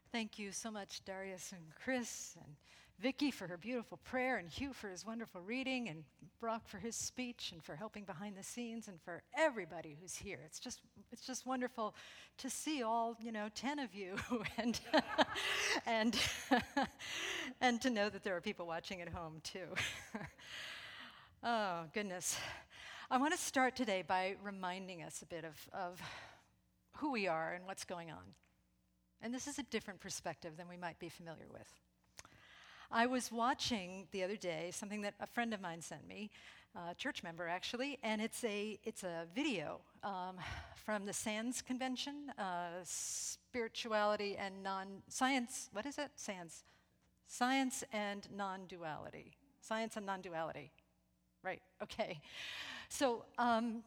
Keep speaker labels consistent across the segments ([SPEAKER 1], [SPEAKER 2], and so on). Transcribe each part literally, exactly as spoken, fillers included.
[SPEAKER 1] Thank you so much, Darius and Chris, and Vicky for her beautiful prayer, and Hugh for his wonderful reading, and Brock for his speech, and for helping behind the scenes, and for everybody who's here. It's just, it's just wonderful to see all, you know, ten of you, and and and to know that there are people watching at home too. Oh goodness, I want to start today by reminding us a bit of of who we are and what's going on. And this is a different perspective than we might be familiar with. I was watching the other day something that a friend of mine sent me, a church member actually, and it's a it's a video um, from the SANS convention, uh, spirituality and non-science. What is it? SANS, science and non-duality. Science and non-duality. Right. Okay. So. Um,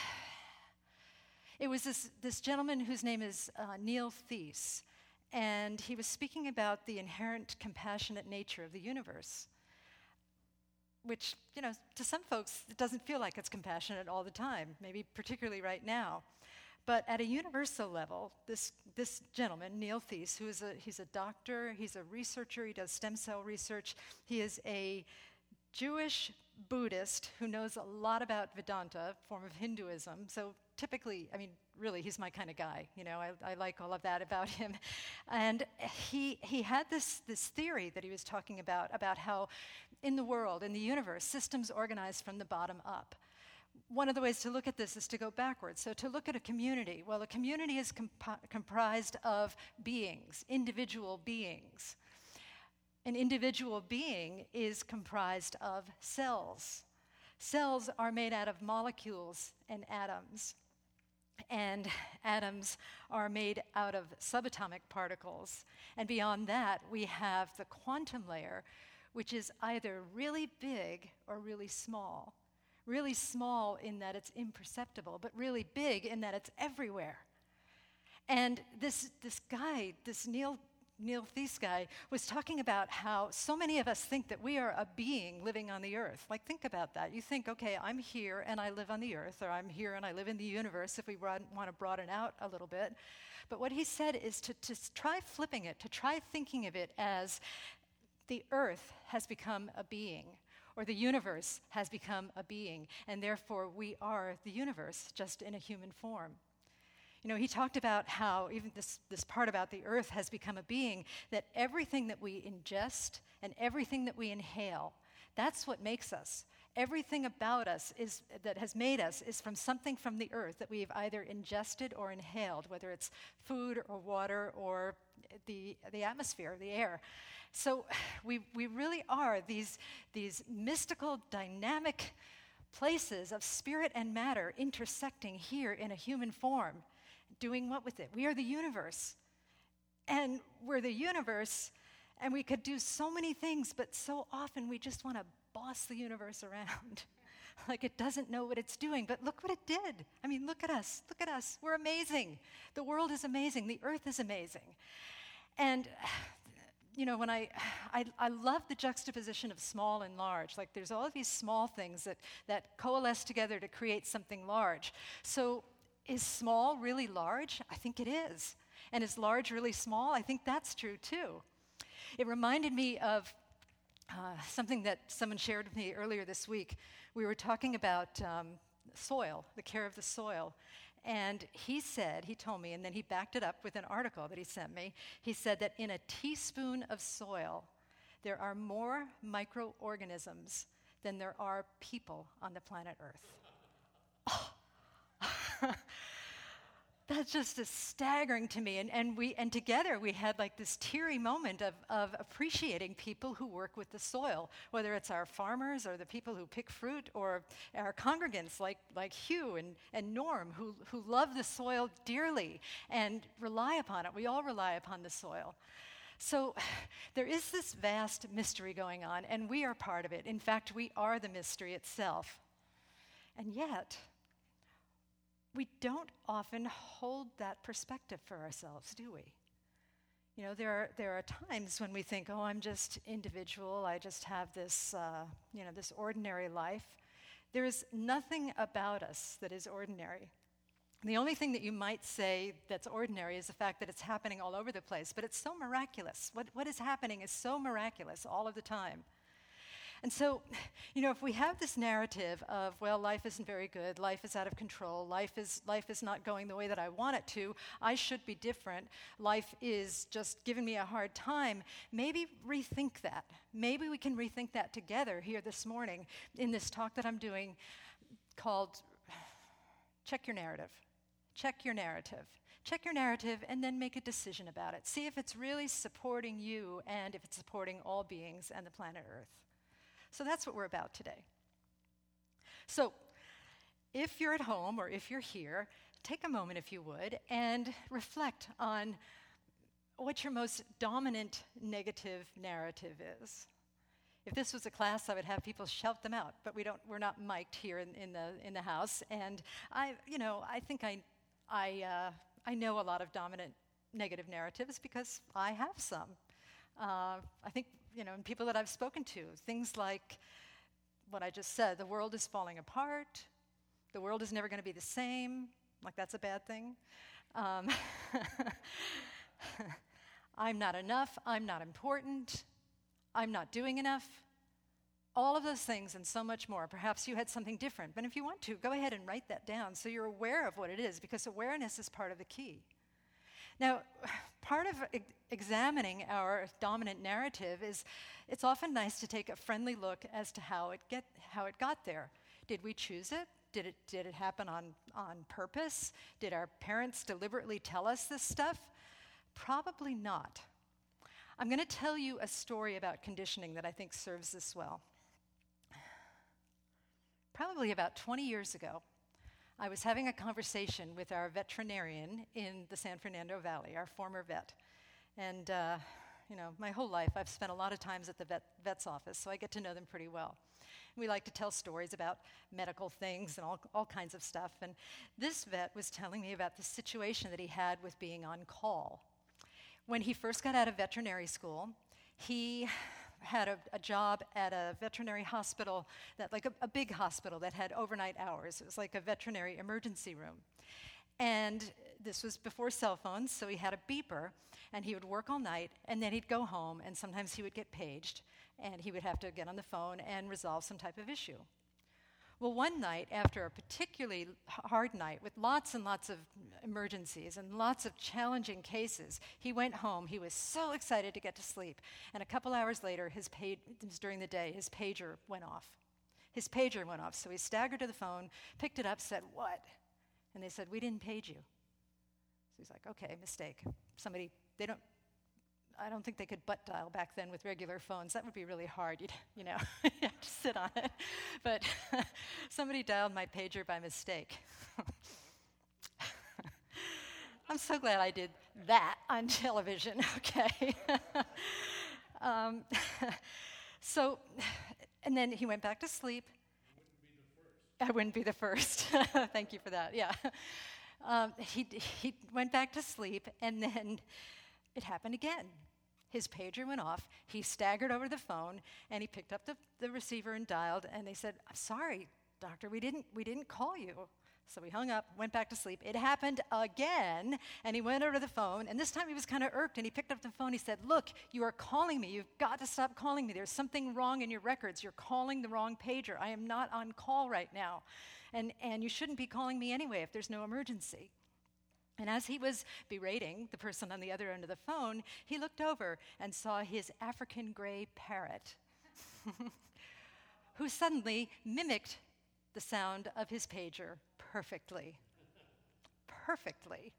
[SPEAKER 1] It was this, this gentleman whose name is uh, Neil Thies, and he was speaking about the inherent compassionate nature of the universe, which, you know, to some folks, it doesn't feel like it's compassionate all the time, maybe particularly right now. But at a universal level, this, this gentleman, Neil Thies, who is a, he's a doctor, he's a researcher, he does stem cell research, he is a Jewish Buddhist who knows a lot about Vedanta, form of Hinduism. So typically, I mean, really, he's my kind of guy. You know, I, I like all of that about him. And he he had this this theory that he was talking about, about how in the world, in the universe, systems organize from the bottom up. One of the ways to look at this is to go backwards. So to look at a community, well, a community is comp- comprised of beings, individual beings. An individual being is comprised of cells. Cells are made out of molecules and atoms. And atoms are made out of subatomic particles. And beyond that, we have the quantum layer, which is either really big or really small. Really small in that it's imperceptible, but really big in that it's everywhere. And this, this guy, this Neil Neil Thies guy was talking about how so many of us think that we are a being living on the earth. Like, think about that. You think, okay, I'm here and I live on the earth, or I'm here and I live in the universe, if we want to broaden out a little bit. But what he said is to, to try flipping it, to try thinking of it as the earth has become a being, or the universe has become a being, and therefore we are the universe, just in a human form. You know, he talked about how even this, this part about the earth has become a being, that everything that we ingest and everything that we inhale, that's what makes us. Everything about us is that has made us is from something from the earth that we've either ingested or inhaled, whether it's food or water or the the atmosphere, the air. So we we really are these these mystical, dynamic places of spirit and matter intersecting here in a human form. Doing what with it? We are the universe. And we're the universe, and we could do so many things, but so often we just want to boss the universe around. Like it doesn't know what it's doing, but look what it did. I mean, look at us, look at us. We're amazing. The world is amazing. The earth is amazing. And you know, when I, I, I love the juxtaposition of small and large. Like there's all of these small things that, that coalesce together to create something large. So is small really large? I think it is. And is large really small? I think that's true too. It reminded me of uh, something that someone shared with me earlier this week. We were talking about um, soil, the care of the soil. And he said, he told me, and then he backed it up with an article that he sent me. He said that in a teaspoon of soil, there are more microorganisms than there are people on the planet Earth. Oh. That's just as staggering to me. And, and we and together we had like this teary moment of, of appreciating people who work with the soil, whether it's our farmers or the people who pick fruit or our congregants like, like Hugh and, and Norm who, who love the soil dearly and rely upon it. We all rely upon the soil. So there is this vast mystery going on, and we are part of it. In fact, we are the mystery itself. And yet, we don't often hold that perspective for ourselves, do we? You know, there are there are times when we think, oh, I'm just individual, I just have this, uh, you know, this ordinary life. There is nothing about us that is ordinary. The only thing that you might say that's ordinary is the fact that it's happening all over the place, but it's so miraculous. What, what is happening is so miraculous all of the time. And so, you know, if we have this narrative of, well, life isn't very good, life is out of control, life is, life is not going the way that I want it to, I should be different, life is just giving me a hard time, maybe rethink that. Maybe we can rethink that together here this morning in this talk that I'm doing called Check Your Narrative. Check your narrative. Check your narrative and then make a decision about it. See if it's really supporting you and if it's supporting all beings and the planet Earth. So that's what we're about today. So if you're at home or if you're here, take a moment, if you would, and reflect on what your most dominant negative narrative is. If this was a class, I would have people shout them out, but we don't. We're not mic'd here in, in the in the house. And I, you know, I think I, I, uh, I know a lot of dominant negative narratives because I have some. Uh, I think. You know, and people that I've spoken to, things like what I just said, the world is falling apart, the world is never going to be the same, like that's a bad thing. Um, I'm not enough, I'm not important, I'm not doing enough. All of those things and so much more. Perhaps you had something different, but if you want to, go ahead and write that down so you're aware of what it is, because awareness is part of the key. Now, part of e- examining our dominant narrative is it's often nice to take a friendly look as to how it get how it got there. Did we choose it? Did it did it happen on, on purpose? Did our parents deliberately tell us this stuff? Probably not. I'm going to tell you a story about conditioning that I think serves this well. Probably about twenty years ago, I was having a conversation with our veterinarian in the San Fernando Valley, our former vet. And, uh, you know, my whole life I've spent a lot of times at the vet, vet's office, so I get to know them pretty well. We like to tell stories about medical things and all, all kinds of stuff. And this vet was telling me about the situation that he had with being on call. When he first got out of veterinary school, he had a, a job at a veterinary hospital, that like a, a big hospital that had overnight hours. It was like a veterinary emergency room. And this was before cell phones, so he had a beeper, and he would work all night, and then he'd go home, and sometimes he would get paged, and he would have to get on the phone and resolve some type of issue. Well, one night, after a particularly hard night with lots and lots of emergencies and lots of challenging cases, he went home. He was so excited to get to sleep. And a couple hours later, his pa- it was during the day, his pager went off. His pager went off, so he staggered to the phone, picked it up, said, "What?" And they said, "We didn't page you." So he's like, "Okay, mistake. Somebody, they don't, I don't think they could butt dial back then with regular phones. That would be really hard, You'd, you know, you have to sit on it. But somebody dialed my pager by mistake." I'm so glad I did that on television, okay? um, so, and then he went back to sleep. I wouldn't be the first. Thank you for that, yeah. Um, he, he went back to sleep, and then it happened again. His pager went off, he staggered over the phone, and he picked up the, the receiver and dialed, and they said, "I'm sorry, doctor, we didn't, we didn't call you." So he hung up, went back to sleep. It happened again, and he went over to the phone, and this time he was kind of irked, and he picked up the phone. He said, "Look, you are calling me. You've got to stop calling me. There's something wrong in your records. You're calling the wrong pager. I am not on call right now, and, and you shouldn't be calling me anyway if there's no emergency." And as he was berating the person on the other end of the phone, he looked over and saw his African gray parrot, who suddenly mimicked the sound of his pager perfectly. Perfectly.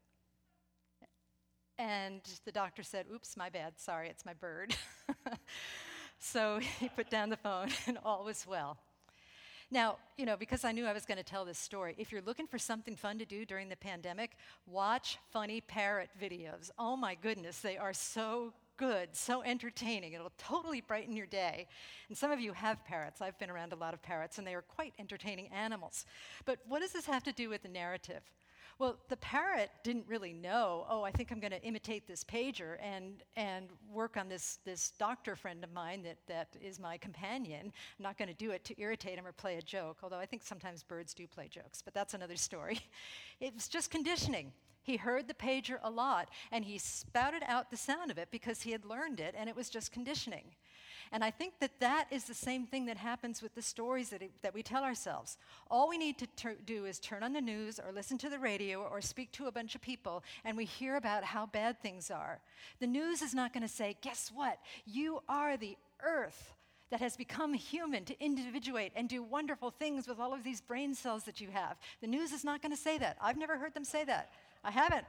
[SPEAKER 1] And the doctor said, "Oops, my bad, sorry, it's my bird." So he put down the phone and all was well. Now, you know, because I knew I was going to tell this story, if you're looking for something fun to do during the pandemic, watch funny parrot videos. Oh my goodness, they are so good, so entertaining. It'll totally brighten your day. And some of you have parrots. I've been around a lot of parrots, and they are quite entertaining animals. But what does this have to do with the narrative? Well, the parrot didn't really know, oh, I think I'm going to imitate this pager and and work on this this doctor friend of mine that, that is my companion. I'm not going to do it to irritate him or play a joke, although I think sometimes birds do play jokes, but that's another story. It was just conditioning. He heard the pager a lot, and he spouted out the sound of it because he had learned it, and it was just conditioning. And I think that that is the same thing that happens with the stories that, it, that we tell ourselves. All we need to ter- do is turn on the news or listen to the radio or speak to a bunch of people, and we hear about how bad things are. The news is not going to say, guess what? You are the earth that has become human to individuate and do wonderful things with all of these brain cells that you have. The news is not going to say that. I've never heard them say that. I haven't.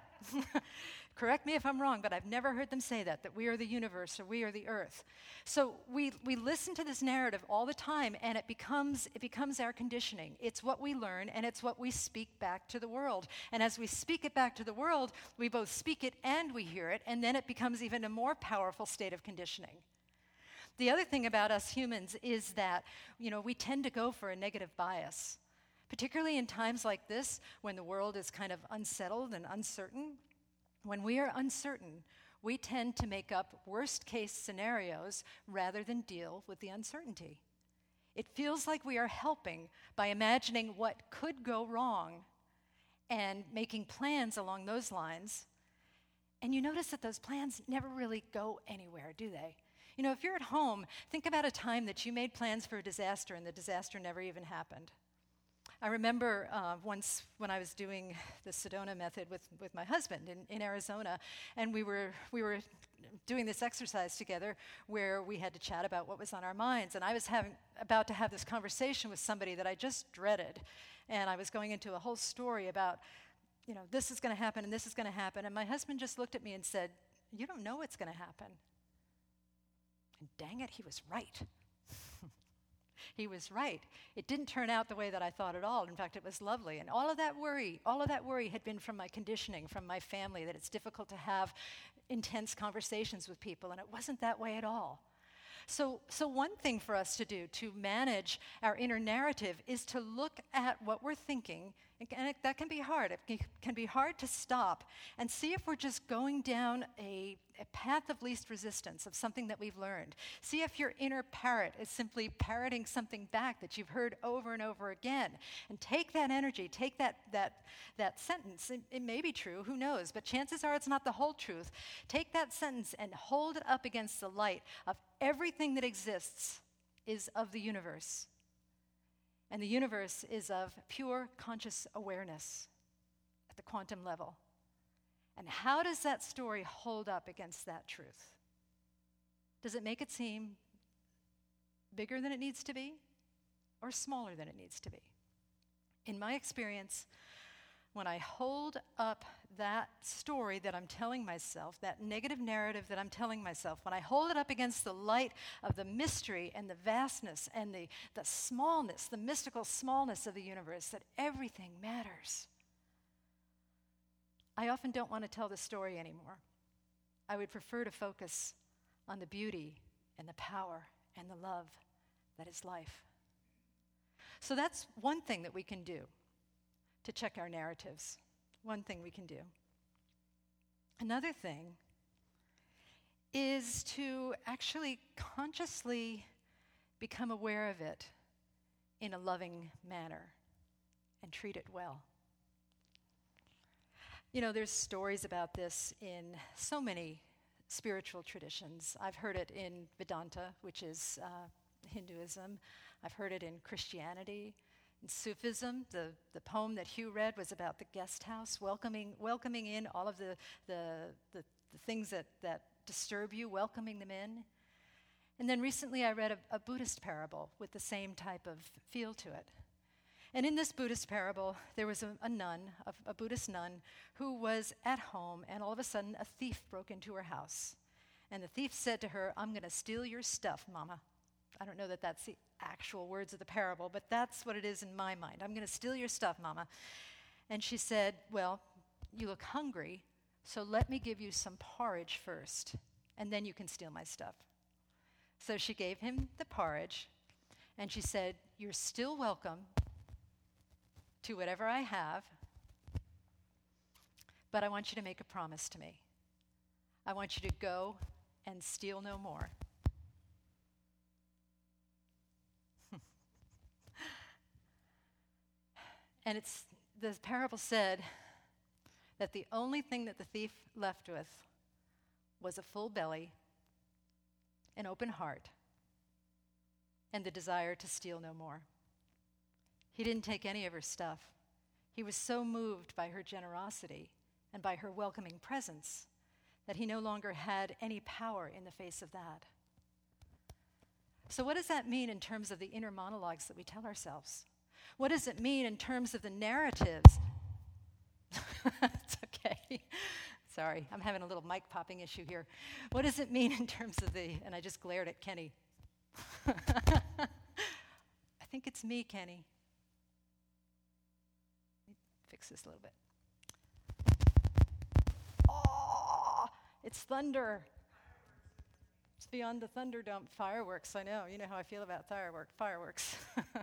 [SPEAKER 1] Correct me if I'm wrong, but I've never heard them say that, that we are the universe or we are the earth. So we, we listen to this narrative all the time, and it becomes, it becomes our conditioning. It's what we learn, and it's what we speak back to the world. And as we speak it back to the world, we both speak it and we hear it, and then it becomes even a more powerful state of conditioning. The other thing about us humans is that, you know, we tend to go for a negative bias. Particularly in times like this, when the world is kind of unsettled and uncertain, when we are uncertain, we tend to make up worst-case scenarios rather than deal with the uncertainty. It feels like we are helping by imagining what could go wrong and making plans along those lines. And you notice that those plans never really go anywhere, do they? You know, if you're at home, think about a time that you made plans for a disaster and the disaster never even happened. I remember uh, once when I was doing the Sedona method with, with my husband in, in Arizona, and we were we were doing this exercise together where we had to chat about what was on our minds. And I was having about to have this conversation with somebody that I just dreaded, and I was going into a whole story about, you know, this is going to happen and this is going to happen. And my husband just looked at me and said, "You don't know what's going to happen." And dang it, he was right. He was right. It didn't turn out the way that I thought at all. In fact, it was lovely. And all of that worry, all of that worry had been from my conditioning, from my family, that it's difficult to have intense conversations with people, and it wasn't that way at all. So, so one thing for us to do to manage our inner narrative is to look at what we're thinking, and it, that can be hard. It can be hard to stop and see if we're just going down a, a path of least resistance of something that we've learned. See if your inner parrot is simply parroting something back that you've heard over and over again. And take that energy, take that, that, that sentence. It, it may be true, who knows, but chances are it's not the whole truth. Take that sentence and hold it up against the light of everything that exists is of the universe. And the universe is of pure conscious awareness at the quantum level. And how does that story hold up against that truth? Does it make it seem bigger than it needs to be or smaller than it needs to be? In my experience, when I hold up that story that I'm telling myself, that negative narrative that I'm telling myself, when I hold it up against the light of the mystery and the vastness and the, the smallness, the mystical smallness of the universe, that everything matters, I often don't want to tell the story anymore. I would prefer to focus on the beauty and the power and the love that is life. So that's one thing that we can do to check our narratives. One thing we can do. Another thing is to actually consciously become aware of it in a loving manner and treat it well. You know, there's stories about this in so many spiritual traditions. I've heard it in Vedanta, which is uh, Hinduism. I've heard it in Christianity. In Sufism, the, the poem that Hugh read was about the guest house, welcoming welcoming in all of the, the, the, the things that, that disturb you, welcoming them in. And then recently I read a, a Buddhist parable with the same type of feel to it. And in this Buddhist parable, there was a, a nun, a, a Buddhist nun, who was at home, and all of a sudden a thief broke into her house. And the thief said to her, "I'm going to steal your stuff, Mama." I don't know that that's the actual words of the parable, but that's what it is in my mind. "I'm going to steal your stuff, Mama." And she said, "Well, you look hungry, so let me give you some porridge first, and then you can steal my stuff." So she gave him the porridge, and she said, "You're still welcome to whatever I have, but I want you to make a promise to me. I want you to go and steal no more. And it's the parable said that the only thing that the thief left with was a full belly, an open heart, and the desire to steal no more. He didn't take any of her stuff. He was so moved by her generosity and by her welcoming presence that he no longer had any power in the face of that. So what does that mean in terms of the inner monologues that we tell ourselves? What does it mean in terms of the narratives? It's okay. Sorry, I'm having a little mic popping issue here. What does it mean in terms of the, and I just glared at Kenny. I think it's me, Kenny. Let me fix this a little bit. Oh, it's thunder. It's beyond the Thunderdome. Fireworks, I know. You know how I feel about firework, fireworks.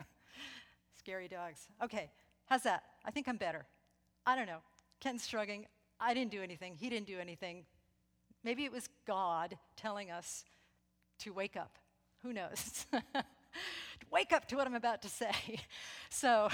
[SPEAKER 1] Scary dogs. Okay, how's that? I think I'm better. I don't know. Ken's shrugging. I didn't do anything. He didn't do anything. Maybe it was God telling us to wake up. Who knows? Wake up to what I'm about to say. So,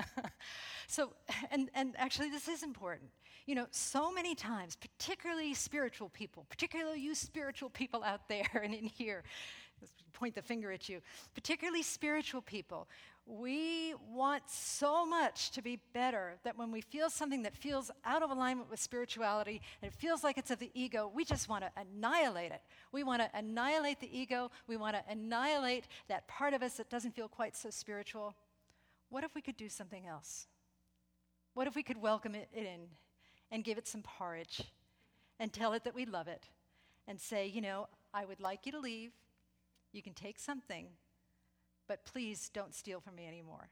[SPEAKER 1] so, and, and actually this is important. You know, so many times, particularly spiritual people, particularly you spiritual people out there and in here, let's point the finger at you, particularly spiritual people, we want so much to be better that when we feel something that feels out of alignment with spirituality and it feels like it's of the ego, we just want to annihilate it. We want to annihilate the ego. We want to annihilate that part of us that doesn't feel quite so spiritual. What if we could do something else? What if we could welcome it in and give it some porridge and tell it that we love it and say, you know, I would like you to leave. You can take something, but please don't steal from me anymore.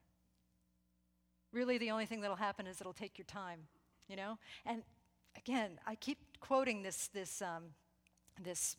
[SPEAKER 1] Really, the only thing that'll happen is it'll take your time, you know? And again, I keep quoting this, this, um, this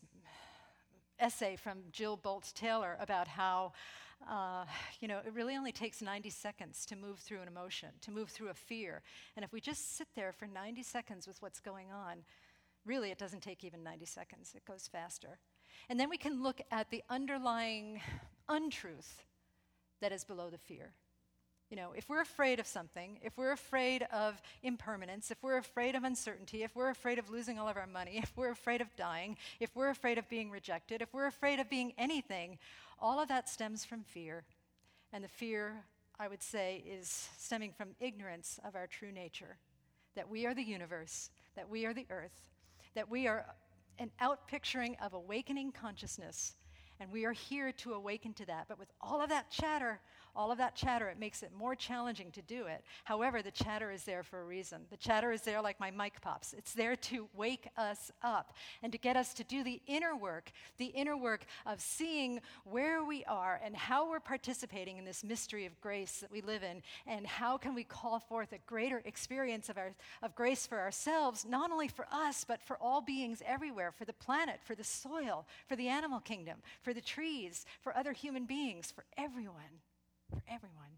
[SPEAKER 1] essay from Jill Bolte Taylor about how, uh, you know, it really only takes ninety seconds to move through an emotion, to move through a fear. And if we just sit there for ninety seconds with what's going on, really it doesn't take even ninety seconds, it goes faster. And then we can look at the underlying untruth that is below the fear. You know, if we're afraid of something, if we're afraid of impermanence, if we're afraid of uncertainty, if we're afraid of losing all of our money, if we're afraid of dying, if we're afraid of being rejected, if we're afraid of being anything, all of that stems from fear. And the fear, I would say, is stemming from ignorance of our true nature, that we are the universe, that we are the earth, that we are an outpicturing of awakening consciousness, and we are here to awaken to that. But with all of that chatter, all of that chatter, it makes it more challenging to do it. However, the chatter is there for a reason. The chatter is there like my mic pops. It's there to wake us up and to get us to do the inner work, the inner work of seeing where we are and how we're participating in this mystery of grace that we live in, and how can we call forth a greater experience of, our, of grace for ourselves, not only for us, but for all beings everywhere, for the planet, for the soil, for the animal kingdom, for the trees, for other human beings, for everyone, for everyone.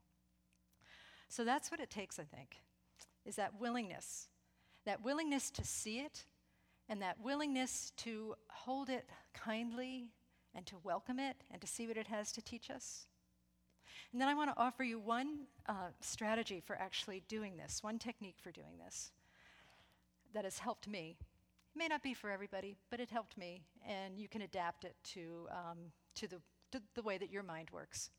[SPEAKER 1] So that's what it takes, I think, is that willingness, that willingness to see it, and that willingness to hold it kindly and to welcome it and to see what it has to teach us. And then I want to offer you one uh, strategy for actually doing this, one technique for doing this that has helped me. It may not be for everybody, but it helped me, and you can adapt it to, um, to, the, to the way that your mind works.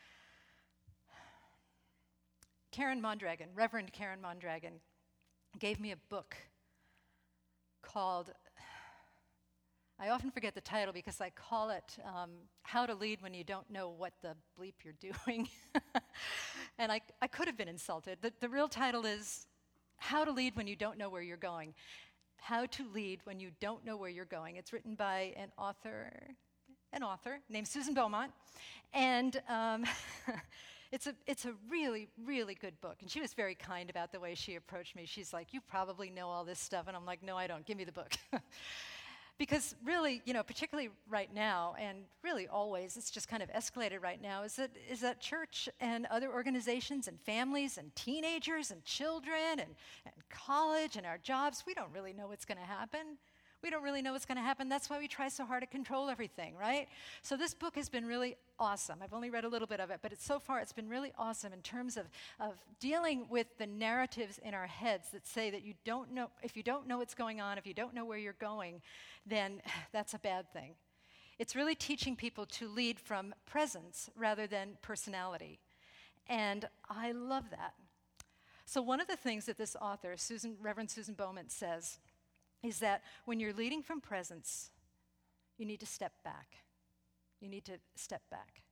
[SPEAKER 1] Karen Mondragon, Reverend Karen Mondragon, gave me a book called, I often forget the title because I call it um, How to Lead When You Don't Know What the Bleep You're Doing. And I, I could have been insulted. The, the real title is How to Lead When You Don't Know Where You're Going. How to Lead When You Don't Know Where You're Going. It's written by an author, an author named Susan Beaumont. And um, it's a it's a really, really good book. And she was very kind about the way she approached me. She's like, you probably know all this stuff. And I'm like, no, I don't. Give me the book. Because really, you know, particularly right now, and really always, it's just kind of escalated right now, is that is that church and other organizations and families and teenagers and children and, and college and our jobs, we don't really know what's going to happen. We don't really know what's going to happen. That's why we try so hard to control everything, right? So this book has been really awesome. I've only read a little bit of it, but it's, so far it's been really awesome in terms of, of dealing with the narratives in our heads that say that you don't know, if you don't know what's going on, if you don't know where you're going, then that's a bad thing. It's really teaching people to lead from presence rather than personality. And I love that. So one of the things that this author, Susan, Reverend Susan Beaumont, says is that when you're leading from presence, you need to step back. You need to step back.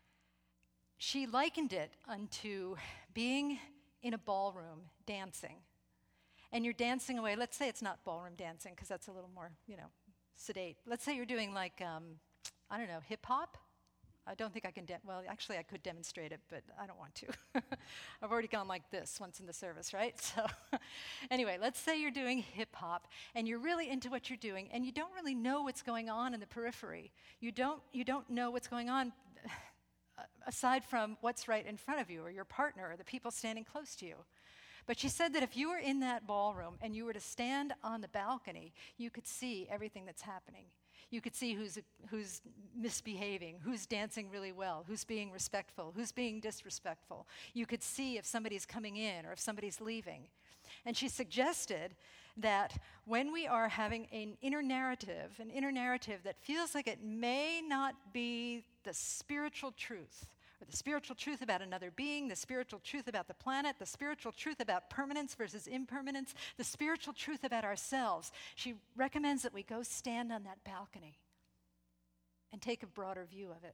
[SPEAKER 1] She likened it unto being in a ballroom dancing. And you're dancing away. Let's say it's not ballroom dancing, because that's a little more, you know, sedate. Let's say you're doing like, um, I don't know, hip hop. I don't think I can, de- well, actually I could demonstrate it, but I don't want to. I've already gone like this once in the service, right? So anyway, let's say you're doing hip hop and you're really into what you're doing and you don't really know what's going on in the periphery. You don't, you don't know what's going on aside from what's right in front of you or your partner or the people standing close to you. But she said that if you were in that ballroom and you were to stand on the balcony, you could see everything that's happening. You could see who's who's misbehaving, who's dancing really well, who's being respectful, who's being disrespectful. You could see if somebody's coming in or if somebody's leaving. And she suggested that when we are having an inner narrative, an inner narrative that feels like it may not be the spiritual truth, or the spiritual truth about another being, the spiritual truth about the planet, the spiritual truth about permanence versus impermanence, the spiritual truth about ourselves, she recommends that we go stand on that balcony and take a broader view of it.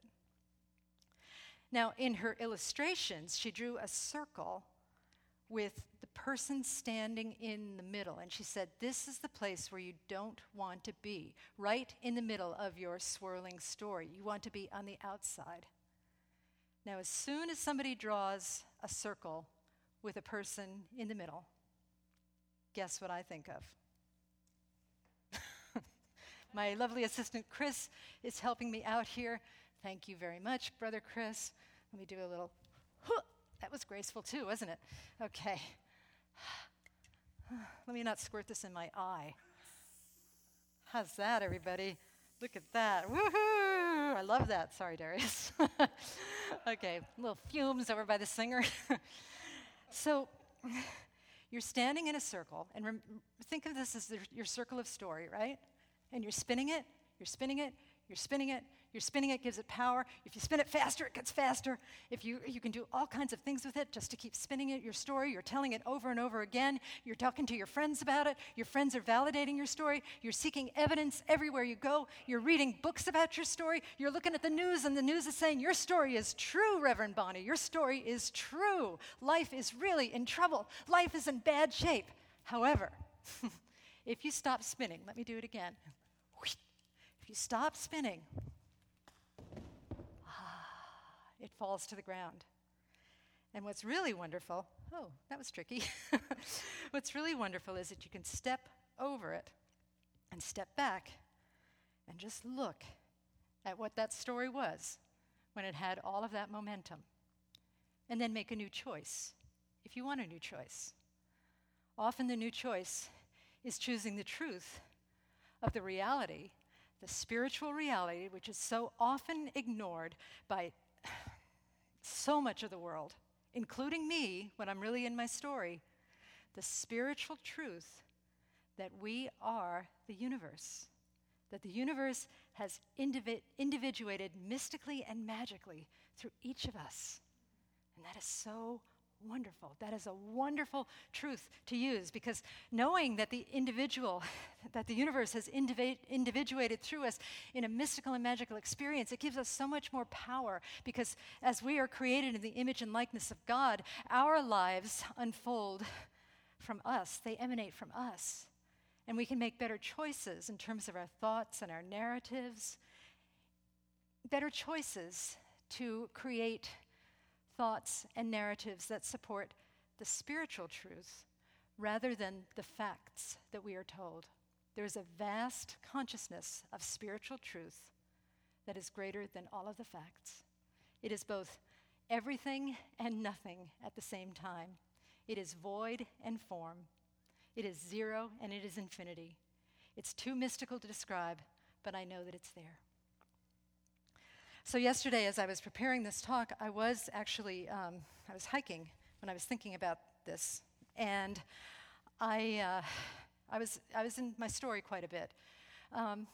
[SPEAKER 1] Now, in her illustrations, she drew a circle with the person standing in the middle, and she said, this is the place where you don't want to be, right in the middle of your swirling story. You want to be on the outside. Now, as soon as somebody draws a circle with a person in the middle, guess what I think of? My lovely assistant, Chris, is helping me out here. Thank you very much, Brother Chris. Let me do a little, huh. That was graceful too, wasn't it? Okay. Let me not squirt this in my eye. How's that, everybody? Look at that. Woohoo! I love that. Sorry, Darius. Okay, little fumes over by the singer. So you're standing in a circle, and rem- think of this as the, your circle of story, right? And you're spinning it, you're spinning it, you're spinning it, you're spinning it, gives it power. If you spin it faster, it gets faster. If you you can do all kinds of things with it just to keep spinning it, your story, you're telling it over and over again. You're talking to your friends about it. Your friends are validating your story. You're seeking evidence everywhere you go. You're reading books about your story. You're looking at the news, and the news is saying, your story is true, Reverend Bonnie. Your story is true. Life is really in trouble. Life is in bad shape. However, if you stop spinning, let me do it again. If you stop spinning, it falls to the ground. And what's really wonderful, oh, that was tricky. What's really wonderful is that you can step over it and step back and just look at what that story was when it had all of that momentum. And then make a new choice, if you want a new choice. Often the new choice is choosing the truth of the reality, the spiritual reality, which is so often ignored by so much of the world, including me when I'm really in my story, the spiritual truth that we are the universe, that the universe has indivi- individuated mystically and magically through each of us. And that is so wonderful. That is a wonderful truth to use, because knowing that the individual, that the universe has indivi- individuated through us in a mystical and magical experience, it gives us so much more power, because as we are created in the image and likeness of God, our lives unfold from us. They emanate from us. And we can make better choices in terms of our thoughts and our narratives, better choices to create thoughts and narratives that support the spiritual truth rather than the facts that we are told. There is a vast consciousness of spiritual truth that is greater than all of the facts. It is both everything and nothing at the same time. It is void and form. It is zero and it is infinity. It's too mystical to describe, but I know that it's there. So yesterday, as I was preparing this talk, I was actually, um, I was hiking when I was thinking about this. And I, uh, I was, I was in my story quite a bit. Um,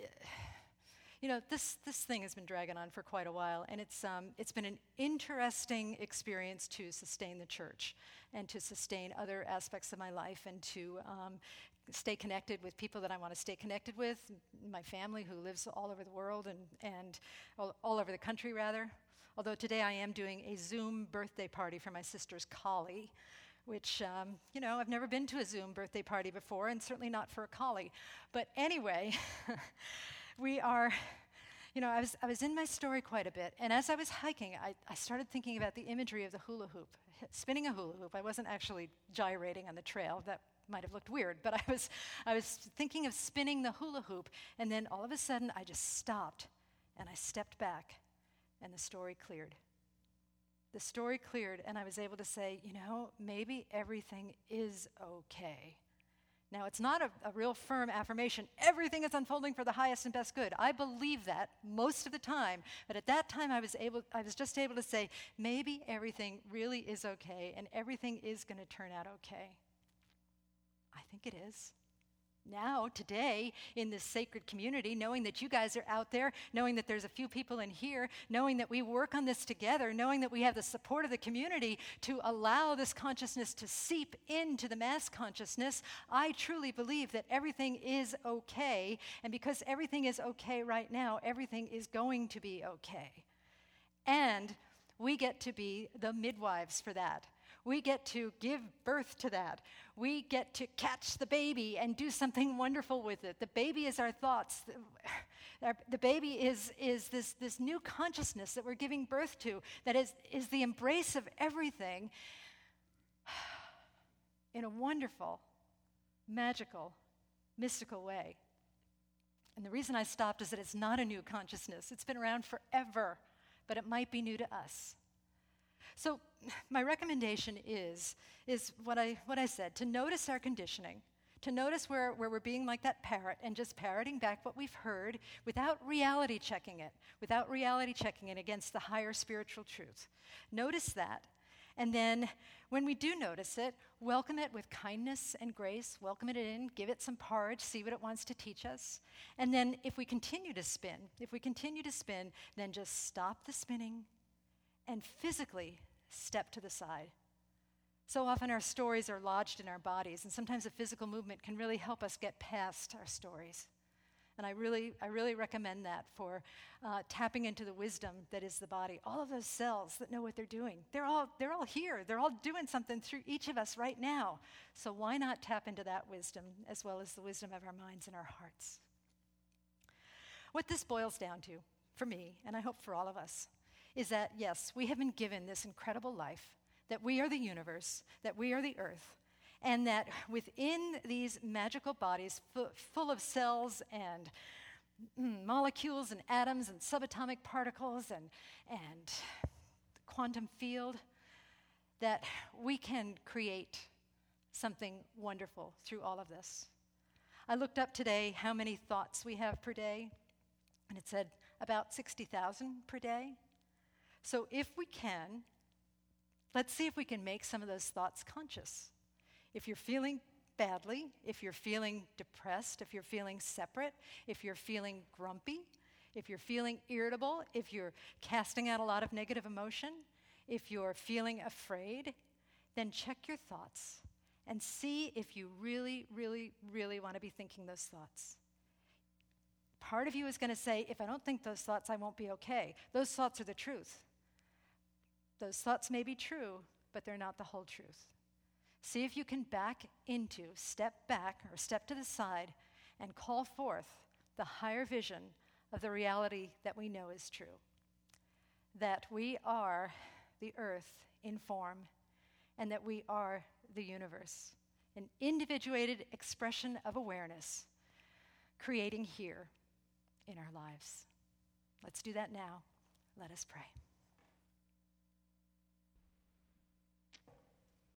[SPEAKER 1] You know, this, this thing has been dragging on for quite a while, and it's, um, it's been an interesting experience to sustain the church and to sustain other aspects of my life and to um, stay connected with people that I want to stay connected with, my family who lives all over the world and, and all, all over the country, rather. Although today I am doing a Zoom birthday party for my sister's collie, which, um, you know, I've never been to a Zoom birthday party before, and certainly not for a collie. But anyway... We are, you know, I was I was in my story quite a bit, and as I was hiking, I, I started thinking about the imagery of the hula hoop, spinning a hula hoop. I wasn't actually gyrating on the trail. That might have looked weird, but I was I was thinking of spinning the hula hoop, and then all of a sudden I just stopped, and I stepped back, and the story cleared. The story cleared, and I was able to say, you know, maybe everything is okay. Now, it's not a, a real firm affirmation. Everything is unfolding for the highest and best good. I believe that most of the time, but at that time I was able, I was just able to say, maybe everything really is okay and everything is going to turn out okay. I think it is. Now, today, in this sacred community, knowing that you guys are out there, knowing that there's a few people in here, knowing that we work on this together, knowing that we have the support of the community to allow this consciousness to seep into the mass consciousness, I truly believe that everything is okay. And because everything is okay right now, everything is going to be okay. And we get to be the midwives for that. We get to give birth to that. We get to catch the baby and do something wonderful with it. The baby is our thoughts. The, our, the baby is, is this, this new consciousness that we're giving birth to that is, is the embrace of everything in a wonderful, magical, mystical way. And the reason I stopped is that it's not a new consciousness. It's been around forever, but it might be new to us. So my recommendation is, is what I, what I said, to notice our conditioning, to notice where, where we're being like that parrot and just parroting back what we've heard without reality checking it, without reality checking it against the higher spiritual truth. Notice that. And then when we do notice it, welcome it with kindness and grace, welcome it in, give it some porridge, see what it wants to teach us. And then if we continue to spin, if we continue to spin, then just stop the spinning and physically step to the side. So often our stories are lodged in our bodies, and sometimes a physical movement can really help us get past our stories. And I really, I really recommend that for uh, tapping into the wisdom that is the body. All of those cells that know what they're doing, they're all, they're all here. They're all doing something through each of us right now. So why not tap into that wisdom as well as the wisdom of our minds and our hearts? What this boils down to, for me, and I hope for all of us, is that, yes, we have been given this incredible life, that we are the universe, that we are the earth, and that within these magical bodies fu- full of cells and mm, molecules and atoms and subatomic particles and, and the quantum field, that we can create something wonderful through all of this. I looked up today how many thoughts we have per day, and it said about sixty thousand per day. So if we can, let's see if we can make some of those thoughts conscious. If you're feeling badly, if you're feeling depressed, if you're feeling separate, if you're feeling grumpy, if you're feeling irritable, if you're casting out a lot of negative emotion, if you're feeling afraid, then check your thoughts and see if you really, really, really want to be thinking those thoughts. Part of you is going to say, if I don't think those thoughts, I won't be okay. Those thoughts are the truth. Those thoughts may be true, but they're not the whole truth. See if you can back into, step back or step to the side and call forth the higher vision of the reality that we know is true. That we are the earth in form and that we are the universe, an individuated expression of awareness creating here in our lives. Let's do that now. Let us pray.